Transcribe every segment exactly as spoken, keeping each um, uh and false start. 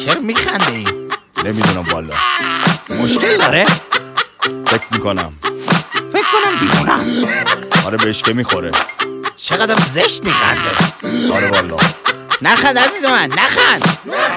چرا میخنده این؟ نمیدونم والا. مشکل داره؟ فکر میکنم فکر کنم دیوونه است. آره بهش که میخوره. چقدر زشت میخنده. آره والا. نخند عزیز من، نخند.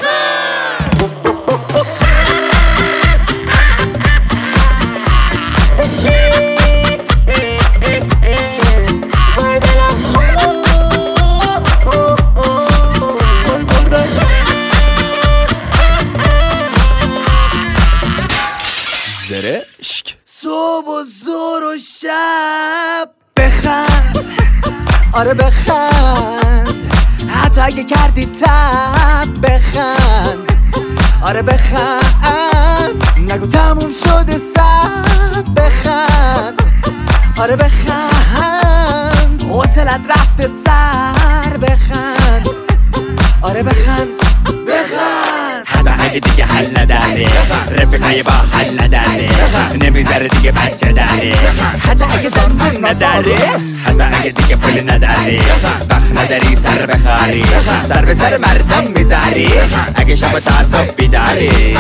زرشک. صبح و زور و شب بخند، آره بخند، حتی اگه کردی تب بخند، آره بخند، نگو تموم شده سب بخند، آره بخند، حوصلت رفته سر بخند، آره بخند بخند. حتی اگه دیگه حل نداره، رفیقای با حل نداره، نمیذاره دیگه بچه داره، حتی اگه زنبون نداره، حتی اگه دیگه پول نداری، وقت نداری سر بخاری، سر به سر مردم میذاری، اگه شب تا صبح بیداری.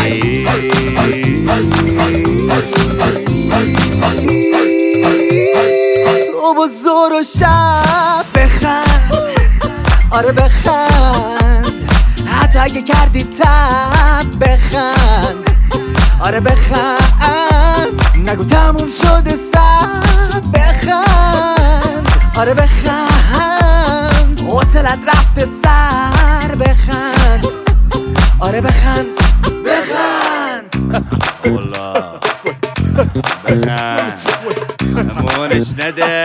صبح و زور و شب بخند، آره بخند، حتی اگه کردی تب بخند، آره بخند، نگو تموم شده سب بخند، آره بخند، حوصلت رفته سر بخند، آره بخند بخند. والا بخند امونش نده.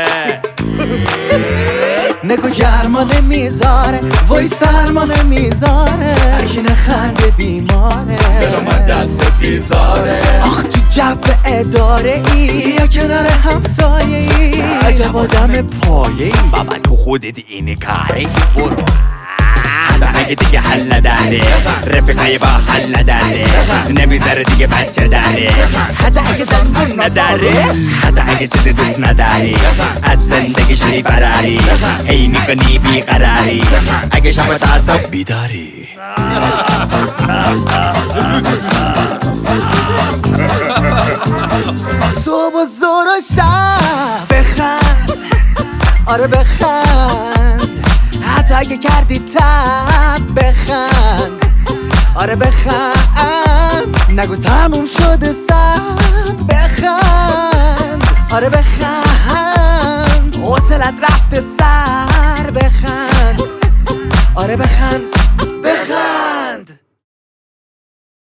نگو گرما نمیذاره، وای سرما نمیذاره، هرکی نخنده بیماره، دل من دست بیزاره. آخ تو جو اداره ای یا کنار همسایه ای، عجب آدم پایه ای، بابا تو خودت اینی کاری برو. حتی اگه دیگه حل نداره، رفیقای با حل نداره، نمیذاره دیگه بچه داره، حتی اگه زنبون نداره، حتی اگه چیزی دوست نداری، از زندگی شدی فراری، هی میکنی بیقراری، اگه شب تا صبح بیداری. صبح و زور و شب بخند، آره بخند، حتی اگه کردی تب بخند، آره بخند، نگو تموم شده سب بخند، آره بخند، حوصلت رفته سر بخند، آره بخند